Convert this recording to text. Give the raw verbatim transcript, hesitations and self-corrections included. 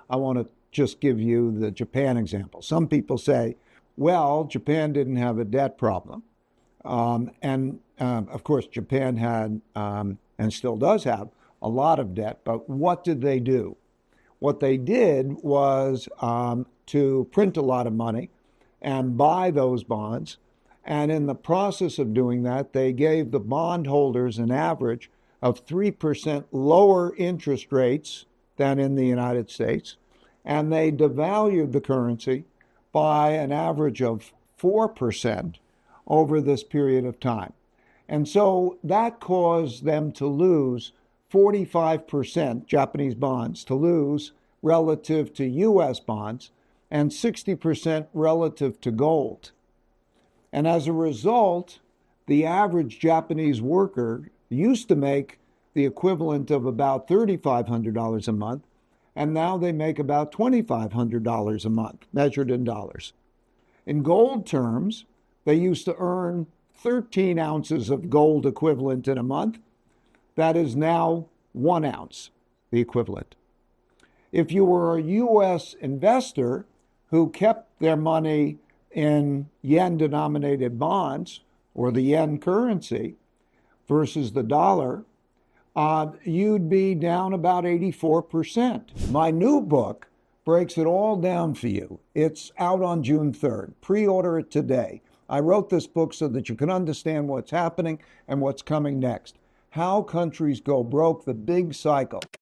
I want to just give you the Japan example. Some people say, well, Japan didn't have a debt problem. Um, and um, of course, Japan had, um, and still does have, a lot of debt. But what did they do? What they did was um, to print a lot of money and buy those bonds. And in the process of doing that, they gave the bondholders an average of three percent lower interest rates than in the United States. And they devalued the currency by an average of four percent over this period of time. And so that caused them to lose forty-five percent, Japanese bonds, to lose relative to U S bonds, and sixty percent relative to gold. And as a result, the average Japanese worker used to make the equivalent of about three thousand five hundred dollars a month, and now they make about two thousand five hundred dollars a month, measured in dollars. In gold terms, they used to earn thirteen ounces of gold equivalent in a month. That is now one ounce, the equivalent. If you were a U S investor who kept their money in yen-denominated bonds or the yen currency versus the dollar, uh, you'd be down about eighty-four percent. My new book breaks it all down for you. It's out on June third. Pre-order it today. I wrote this book so that you can understand what's happening and what's coming next. How countries go broke, the big cycle.